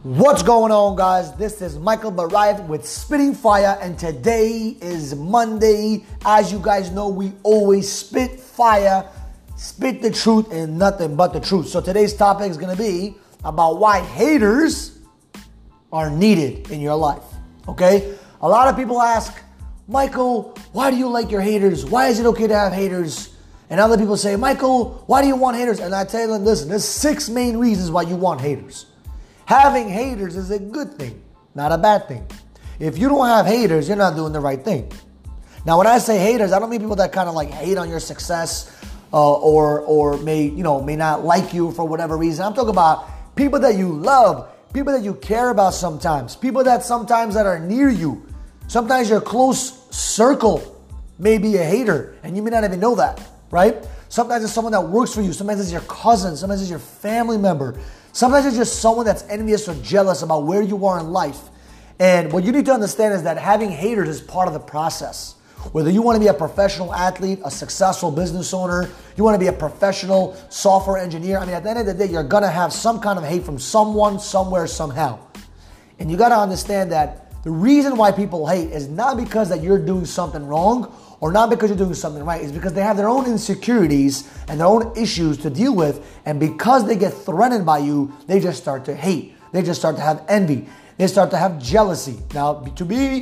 What's going on, guys? This is Michael Barayev with Spitting Fire, and today is Monday. As you guys know, we always spit fire, spit the truth, and nothing but the truth. So today's topic is going to be about why haters are needed in your life, okay? A lot of people ask, Michael, why do you like your haters? Why is it okay to have haters? And other people say, Michael, why do you want haters? And I tell them, listen, there's 6 main reasons why you want haters. Having haters is a good thing, not a bad thing. If you don't have haters, you're not doing the right thing. Now, when I say haters, I don't mean people that kind of like hate on your success or may not like you for whatever reason. I'm talking about people that you love, people that you care about sometimes, people that sometimes that are near you. Sometimes your close circle may be a hater, and you may not even know that, right? Sometimes it's someone that works for you. Sometimes it's your cousin. Sometimes it's your family member. Sometimes it's just someone that's envious or jealous about where you are in life. And what you need to understand is that having haters is part of the process. Whether you want to be a professional athlete, a successful business owner, you want to be a professional software engineer. I mean, at the end of the day, you're going to have some kind of hate from someone, somewhere, somehow. And you got to understand that the reason why people hate is not because that you're doing something wrong or not because you're doing something right. It's because they have their own insecurities and their own issues to deal with. And because they get threatened by you, they just start to hate. They just start to have envy. They start to have jealousy. Now, to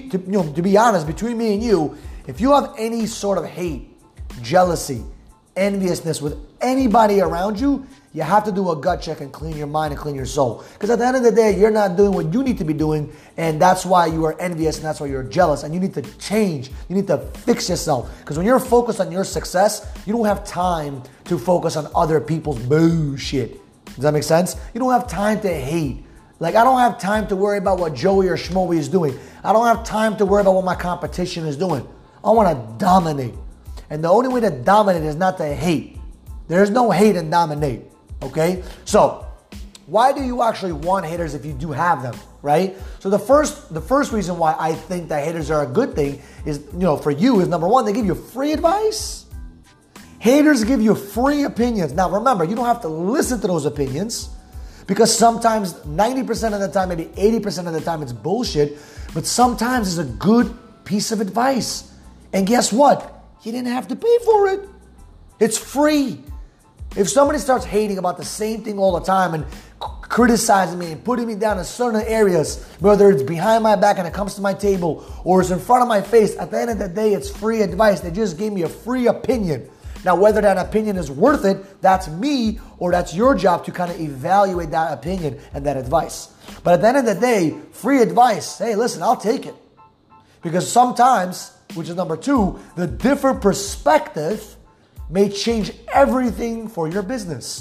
be honest, between me and you, if you have any sort of hate, jealousy, enviousness with anybody around you, you have to do a gut check and clean your mind and clean your soul. Because at the end of the day, you're not doing what you need to be doing, and that's why you are envious and that's why you're jealous. And you need to change. You need to fix yourself. Because when you're focused on your success, you don't have time to focus on other people's bullshit. Does that make sense? You don't have time to hate. Like, I don't have time to worry about what Joey or Schmoey is doing. I don't have time to worry about what my competition is doing. I want to dominate. And the only way to dominate is not to hate. There's no hate and dominate. Okay? So, why do you actually want haters if you do have them, right? So the first reason why I think that haters are a good thing is, for you is number one, they give you free advice. Haters give you free opinions. Now remember, you don't have to listen to those opinions because sometimes 90% of the time, maybe 80% of the time it's bullshit, but sometimes it's a good piece of advice. And guess what? You didn't have to pay for it. It's free. If somebody starts hating about the same thing all the time and criticizing me and putting me down in certain areas, whether it's behind my back and it comes to my table or it's in front of my face, at the end of the day, it's free advice. They just gave me a free opinion. Now, whether that opinion is worth it, that's me or that's your job to kind of evaluate that opinion and that advice. But at the end of the day, free advice, hey, listen, I'll take it. Because sometimes, which is number two, the different perspective may change everything for your business.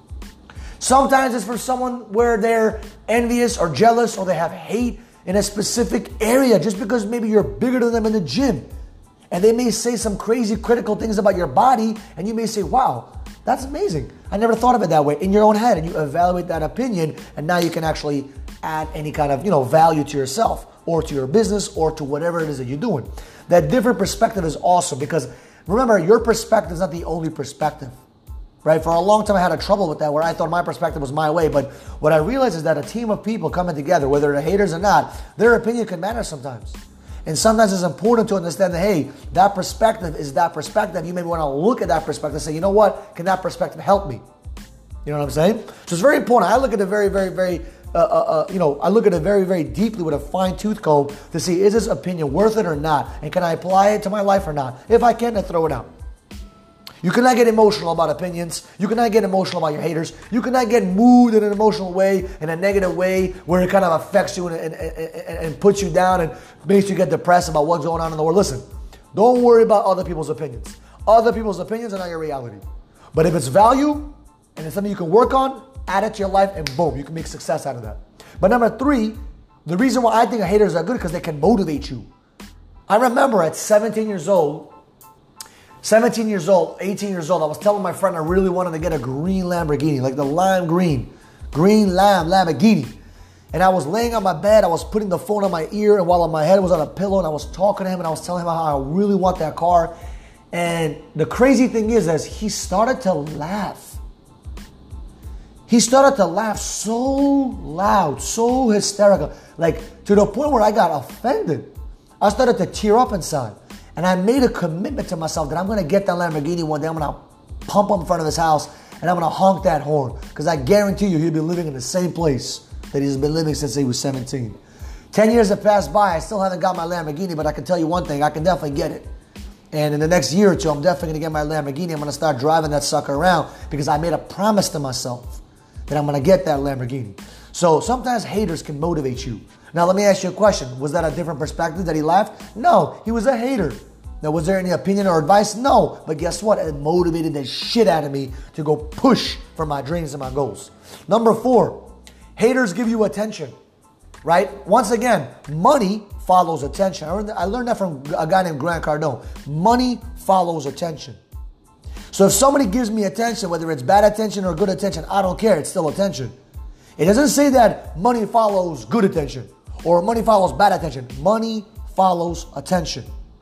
Sometimes it's for someone where they're envious or jealous or they have hate in a specific area just because maybe you're bigger than them in the gym. And they may say some crazy critical things about your body and you may say, wow, that's amazing. I never thought of it that way in your own head, and you evaluate that opinion and now you can actually add any kind of value to yourself or to your business or to whatever it is that you're doing. That different perspective is awesome because remember, your perspective is not the only perspective, right? For a long time, I had trouble with that where I thought my perspective was my way. But what I realized is that a team of people coming together, whether they're haters or not, their opinion can matter sometimes. And sometimes it's important to understand that, hey, that perspective is that perspective. You may want to look at that perspective and say, you know what? Can that perspective help me? You know what I'm saying? So it's very important. I look at it very, very, very I look at it very, very deeply with a fine-tooth comb to see, is this opinion worth it or not? And can I apply it to my life or not? If I can, then throw it out. You cannot get emotional about opinions. You cannot get emotional about your haters. You cannot get moved in an emotional way, in a negative way, where it kind of affects you and puts you down and makes you get depressed about what's going on in the world. Listen, don't worry about other people's opinions. Other people's opinions are not your reality. But if it's value and it's something you can work on, add it to your life, and boom, you can make success out of that. But number three, the reason why I think haters are good because they can motivate you. I remember at 18 years old, I was telling my friend I really wanted to get a green Lamborghini, like the lime green Lamborghini. And I was laying on my bed, I was putting the phone on my ear, and while my head was on a pillow, and I was talking to him, and I was telling him how I really want that car. And the crazy thing is he started to laugh. He started to laugh so loud, so hysterical, like to the point where I got offended. I started to tear up inside. And I made a commitment to myself that I'm going to get that Lamborghini one day. I'm going to pump up in front of his house and I'm going to honk that horn. Because I guarantee you he'll be living in the same place that he's been living since he was 17. 10 years have passed by. I still haven't got my Lamborghini, but I can tell you one thing. I can definitely get it. And in the next year or two, I'm definitely going to get my Lamborghini. I'm going to start driving that sucker around because I made a promise to myself that I'm going to get that Lamborghini. So sometimes haters can motivate you. Now, let me ask you a question. Was that a different perspective that he laughed? No, he was a hater. Now, was there any opinion or advice? No. But guess what? It motivated the shit out of me to go push for my dreams and my goals. Number 4, haters give you attention, right? Once again, money follows attention. I learned that from a guy named Grant Cardone. Money follows attention. So if somebody gives me attention, whether it's bad attention or good attention, I don't care. It's still attention. It doesn't say that money follows good attention or money follows bad attention. Money follows attention.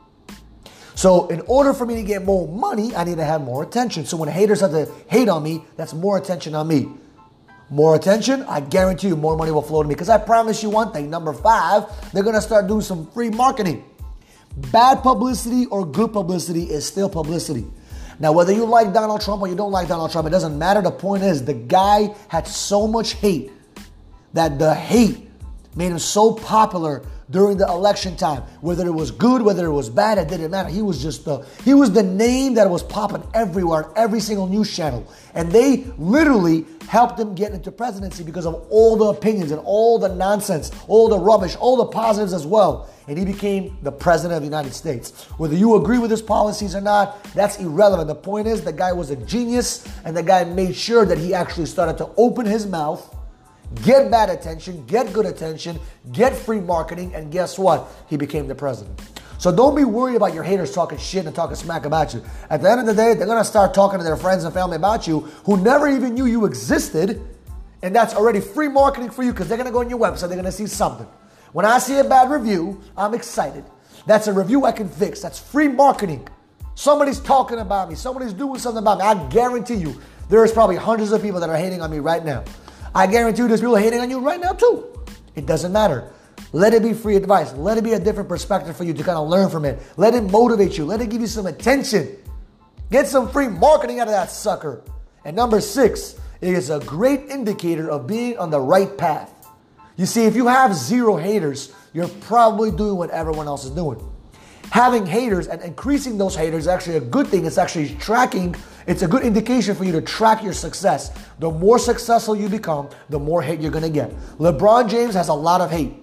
So in order for me to get more money, I need to have more attention. So when haters have to hate on me, that's more attention on me. More attention, I guarantee you more money will flow to me. Because I promise you one thing. Number 5, they're going to start doing some free marketing. Bad publicity or good publicity is still publicity. Now, whether you like Donald Trump or you don't like Donald Trump, it doesn't matter. The point is, the guy had so much hate that the hate made him so popular during the election time. Whether it was good, whether it was bad, it didn't matter. He was the name that was popping everywhere, every single news channel. And they literally helped him get into presidency because of all the opinions and all the nonsense, all the rubbish, all the positives as well. And he became the president of the United States. Whether you agree with his policies or not, that's irrelevant. The point is, the guy was a genius, and the guy made sure that he actually started to open his mouth, get bad attention, get good attention, get free marketing, and guess what? He became the president. So don't be worried about your haters talking shit and talking smack about you. At the end of the day, they're going to start talking to their friends and family about you who never even knew you existed, and that's already free marketing for you because they're going to go on your website, they're going to see something. When I see a bad review, I'm excited. That's a review I can fix. That's free marketing. Somebody's talking about me. Somebody's doing something about me. I guarantee you, there's probably hundreds of people that are hating on me right now. I guarantee you there's people hating on you right now too. It doesn't matter. Let it be free advice. Let it be a different perspective for you to kind of learn from it. Let it motivate you. Let it give you some attention. Get some free marketing out of that sucker. And number 6, it is a great indicator of being on the right path. You see, if you have 0 haters, you're probably doing what everyone else is doing. Having haters and increasing those haters is actually a good thing. It's actually tracking. It's a good indication for you to track your success. The more successful you become, the more hate you're going to get. LeBron James has a lot of hate.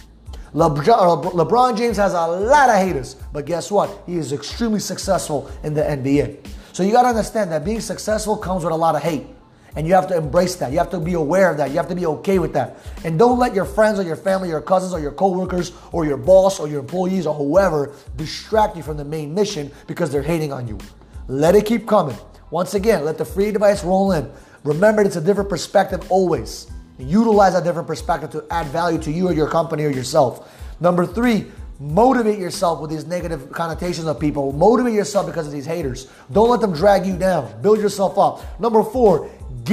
LeBron James has a lot of haters. But guess what? He is extremely successful in the NBA. So you got to understand that being successful comes with a lot of hate. And you have to embrace that. You have to be aware of that. You have to be okay with that. And don't let your friends or your family, your cousins or your coworkers or your boss or your employees or whoever distract you from the main mission because they're hating on you. Let it keep coming. Once again, let the free advice roll in. Remember, it's a different perspective always. Utilize a different perspective to add value to you or your company or yourself. Number 3, motivate yourself with these negative connotations of people. Motivate yourself because of these haters. Don't let them drag you down. Build yourself up. Number 4,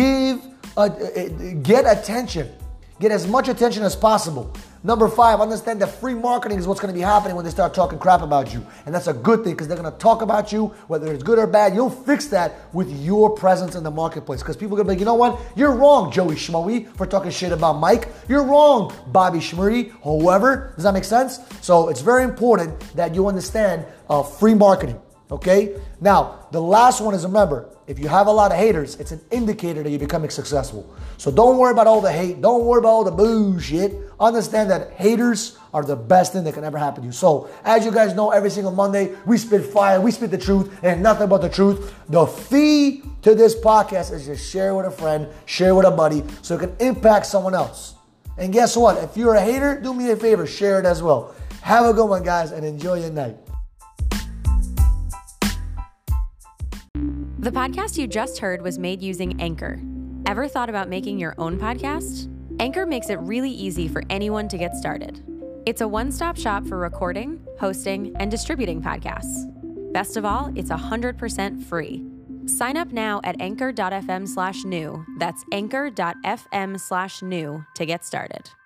get attention. Get as much attention as possible. Number 5, understand that free marketing is what's going to be happening when they start talking crap about you. And that's a good thing because they're going to talk about you, whether it's good or bad. You'll fix that with your presence in the marketplace because people are going to be like, you know what? You're wrong, Joey Schmoey, for talking shit about Mike. You're wrong, Bobby Schmurry, whoever. Does that make sense? So it's very important that you understand free marketing. Okay? Now, the last one is, remember, if you have a lot of haters, it's an indicator that you're becoming successful. So don't worry about all the hate. Don't worry about all the bullshit. Understand that haters are the best thing that can ever happen to you. So, as you guys know, every single Monday, we spit fire, we spit the truth, and nothing but the truth. The fee to this podcast is just share with a friend, share with a buddy, so it can impact someone else. And guess what? If you're a hater, do me a favor, share it as well. Have a good one, guys, and enjoy your night. The podcast you just heard was made using Anchor. Ever thought about making your own podcast? Anchor makes it really easy for anyone to get started. It's a one-stop shop for recording, hosting, and distributing podcasts. Best of all, it's 100% free. Sign up now at anchor.fm/new. That's anchor.fm/new to get started.